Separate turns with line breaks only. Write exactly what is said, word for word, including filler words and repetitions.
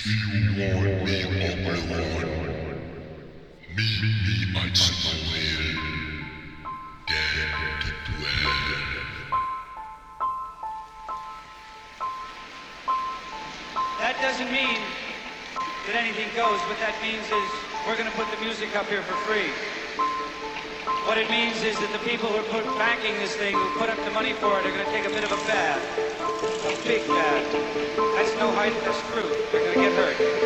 If you want me alone, meet me at somewhere dead to dwell.
That doesn't mean that anything goes. What that means is we're going to put the music up here for free. What it means is that the people who are put, backing this thing, who put up the money for it, are going to take a bit of a bath. A big bath. That's no hiding the truth. They're going to get hurt.